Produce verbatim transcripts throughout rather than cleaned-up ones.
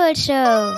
Südpol-Show.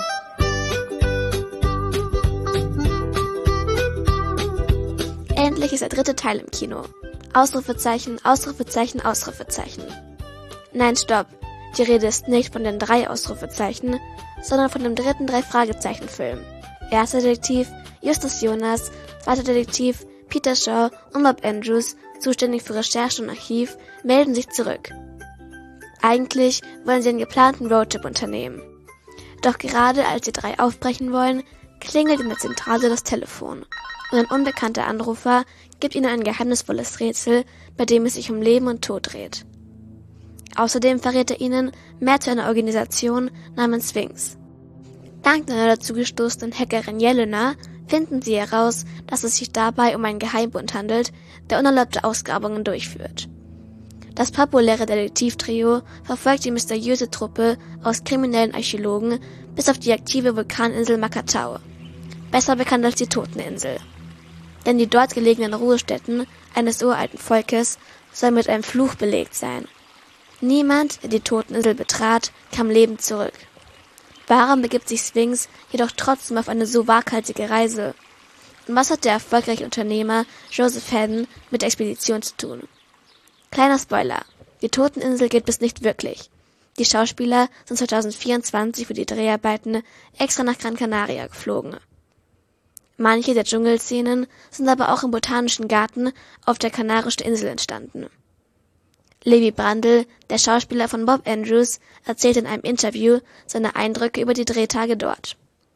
Endlich ist der dritte Teil im Kino. Ausrufezeichen, Ausrufezeichen, Ausrufezeichen. Nein, stopp. Die Rede ist nicht von den drei Ausrufezeichen, sondern von dem dritten Drei-Fragezeichen-Film. Erster Detektiv Justus Jonas, zweiter Detektiv Peter Shaw und Bob Andrews, zuständig für Recherche und Archiv, melden sich zurück. Eigentlich wollen sie einen geplanten Roadtrip unternehmen. Doch gerade als die drei aufbrechen wollen, klingelt in der Zentrale das Telefon und ein unbekannter Anrufer gibt ihnen ein geheimnisvolles Rätsel, bei dem es sich um Leben und Tod dreht. Außerdem verrät er ihnen mehr zu einer Organisation namens Sphinx. Dank einer dazugestoßenen Hackerin Jelena finden sie heraus, dass es sich dabei um einen Geheimbund handelt, der unerlaubte Ausgrabungen durchführt. Das populäre Detektivtrio verfolgt die mysteriöse Truppe aus kriminellen Archäologen bis auf die aktive Vulkaninsel Makatao, besser bekannt als die Toteninsel. Denn die dort gelegenen Ruhestätten eines uralten Volkes sollen mit einem Fluch belegt sein. Niemand, der die Toteninsel betrat, kam lebend zurück. Warum begibt sich Sphinx jedoch trotzdem auf eine so waghalsige Reise? Und was hat der erfolgreiche Unternehmer Joseph Haddon mit der Expedition zu tun? Kleiner Spoiler, die Toteninsel gibt es nicht wirklich. Die Schauspieler sind zwanzig vierundzwanzig für die Dreharbeiten extra nach Gran Canaria geflogen. Manche der Dschungelszenen sind aber auch im Botanischen Garten auf der Kanarischen Insel entstanden. Levi Brandl, der Schauspieler von Bob Andrews, erzählt in einem Interview seine Eindrücke über die Drehtage dort.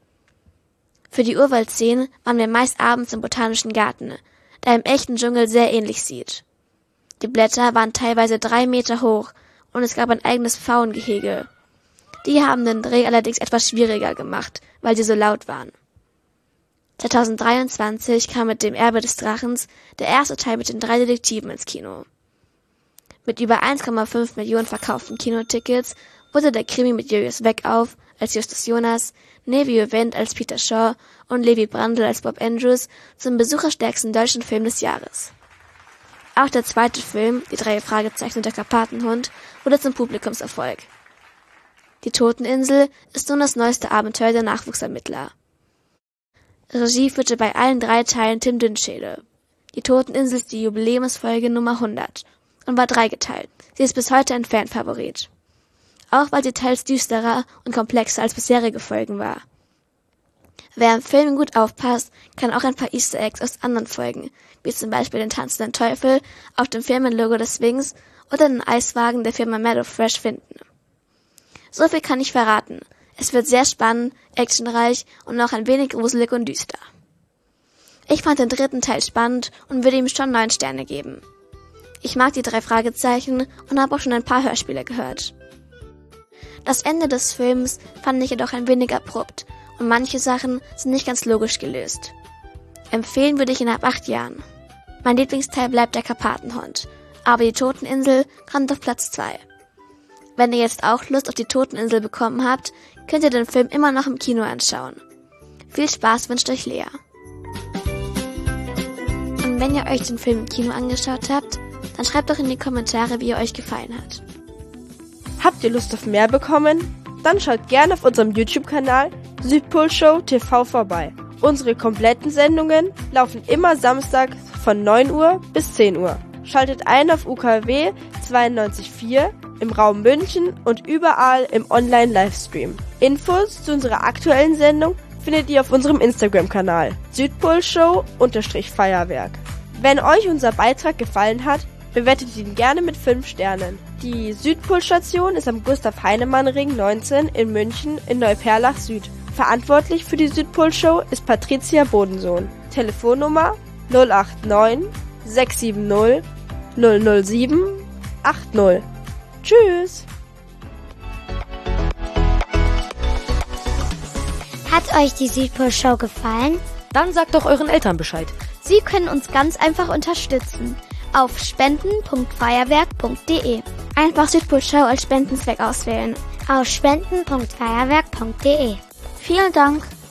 Für die Urwaldszenen waren wir meist abends im Botanischen Garten, der im echten Dschungel sehr ähnlich sieht. Die Blätter waren teilweise drei Meter hoch und es gab ein eigenes Pfauengehege. Die haben den Dreh allerdings etwas schwieriger gemacht, weil sie so laut waren. zwanzig dreiundzwanzig kam mit dem Erbe des Drachens der erste Teil mit den drei Detektiven ins Kino. Mit über eins Komma fünf Millionen verkauften Kinotickets wurde der Krimi mit Julius Weckauf als Justus Jonas, Nevio Wendt als Peter Shaw und Levi Brandl als Bob Andrews zum besucherstärksten deutschen Film des Jahres. Auch der zweite Film, die drei Fragezeichen und der Karpatenhund, wurde zum Publikumserfolg. Die Toteninsel ist nun das neueste Abenteuer der Nachwuchsermittler. Regie führte bei allen drei Teilen Tim Dünnschede. Die Toteninsel ist die Jubiläumsfolge Nummer hundert und war dreigeteilt. Sie ist bis heute ein Fanfavorit. Auch weil sie teils düsterer und komplexer als bisherige Folgen war. Wer im Film gut aufpasst, kann auch ein paar Easter Eggs aus anderen Folgen, wie zum Beispiel den tanzenden Teufel auf dem Firmenlogo des Sphinx oder den Eiswagen der Firma Meadow Fresh finden. So viel kann ich verraten. Es wird sehr spannend, actionreich und auch ein wenig gruselig und düster. Ich fand den dritten Teil spannend und würde ihm schon neun Sterne geben. Ich mag die drei Fragezeichen und habe auch schon ein paar Hörspiele gehört. Das Ende des Films fand ich jedoch ein wenig abrupt und manche Sachen sind nicht ganz logisch gelöst. Empfehlen würde ich ihn ab acht Jahren. Mein Lieblingsteil bleibt der Karpatenhund, aber die Toteninsel kommt auf Platz zwei. Wenn ihr jetzt auch Lust auf die Toteninsel bekommen habt, könnt ihr den Film immer noch im Kino anschauen. Viel Spaß wünscht euch Lea. Und wenn ihr euch den Film im Kino angeschaut habt, dann schreibt doch in die Kommentare, wie er euch gefallen hat. Habt ihr Lust auf mehr bekommen? Dann schaut gerne auf unserem YouTube-Kanal Südpol-Show T V vorbei. Unsere kompletten Sendungen laufen immer Samstag von neun Uhr bis zehn Uhr. Schaltet ein auf U K W zweiundneunzig Komma vier im Raum München und überall im Online-Livestream. Infos zu unserer aktuellen Sendung findet ihr auf unserem Instagram-Kanal Südpol-Show-Feuerwerk. Wenn euch unser Beitrag gefallen hat, bewertet ihn gerne mit fünf Sternen. Die Südpol-Station ist am Gustav-Heinemann-Ring neunzehn in München in Neuperlach Süd. Verantwortlich für die Südpol-Show ist Patricia Bodensohn. Telefonnummer null acht neun sechs sieben null null null sieben acht null. Tschüss! Hat euch die Südpol-Show gefallen? Dann sagt doch euren Eltern Bescheid. Sie können uns ganz einfach unterstützen. Auf spenden punkt feuerwerk punkt de. Einfach Südpol-Show als Spendenzweck auswählen. Auf spenden punkt feuerwerk punkt de. Vielen Dank.